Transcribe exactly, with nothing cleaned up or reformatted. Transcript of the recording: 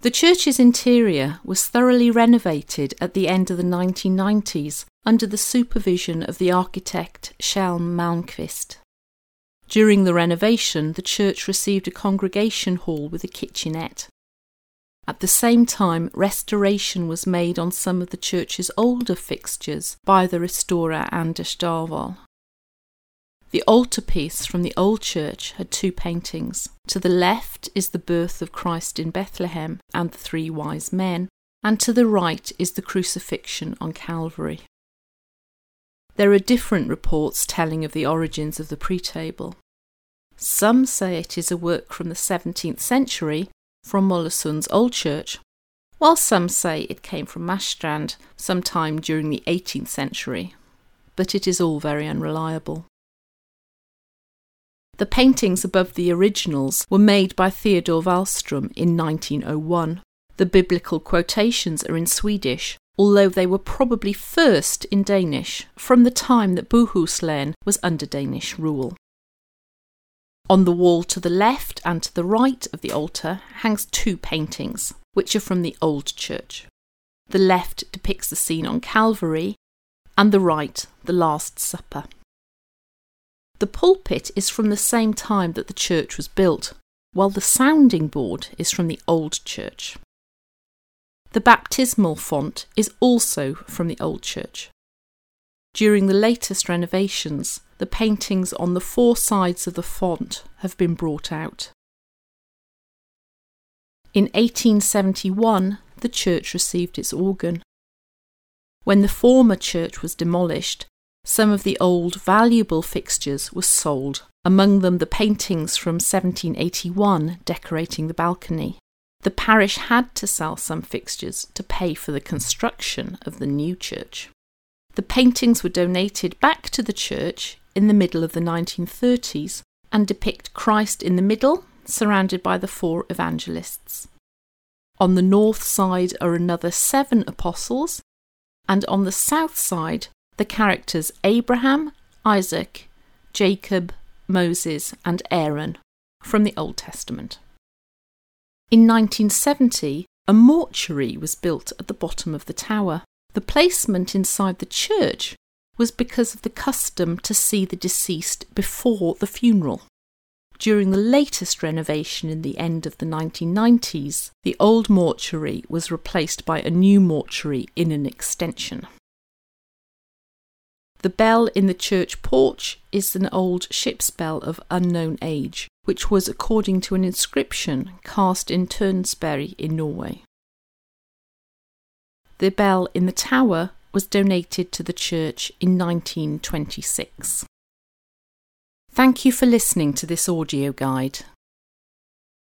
The church's interior was thoroughly renovated at the end of the nineteen nineties under the supervision of the architect Kjell Malmqvist. During the renovation, the church received a congregation hall with a kitchenette. At the same time, restoration was made on some of the church's older fixtures by the restorer Anders Darvall. The altarpiece from the old church had two paintings. To the left is the birth of Christ in Bethlehem and the three wise men, and to the right is the crucifixion on Calvary. There are different reports telling of the origins of the pre-table. Some say it is a work from the seventeenth century, from Mollösund's old church, while some say it came from Marstrand sometime during the eighteenth century, but it is all very unreliable. The paintings above the originals were made by Theodor Wallström in nineteen oh one. The biblical quotations are in Swedish, although they were probably first in Danish from the time that Bohuslän was under Danish rule. On the wall to the left and to the right of the altar hangs two paintings, which are from the old church. The left depicts the scene on Calvary, and the right the Last Supper. The pulpit is from the same time that the church was built, while the sounding board is from the old church. The baptismal font is also from the old church. During the latest renovations, the paintings on the four sides of the font have been brought out. In eighteen seventy-one, the church received its organ. When the former church was demolished, some of the old valuable fixtures were sold, among them the paintings from seventeen eighty-one decorating the balcony. The parish had to sell some fixtures to pay for the construction of the new church. The paintings were donated back to the church in the middle of the nineteen thirties and depict Christ in the middle, surrounded by the four evangelists. On the north side are another seven apostles, and on the south side the characters Abraham, Isaac, Jacob, Moses and Aaron from the Old Testament. In nineteen seventy, a mortuary was built at the bottom of the tower. The placement inside the church was because of the custom to see the deceased before the funeral. During the latest renovation in the end of the nineteen nineties, the old mortuary was replaced by a new mortuary in an extension. The bell in the church porch is an old ship's bell of unknown age, which was according to an inscription cast in Tønsberg in Norway. The bell in the tower was donated to the church in nineteen twenty-six. Thank you for listening to this audio guide.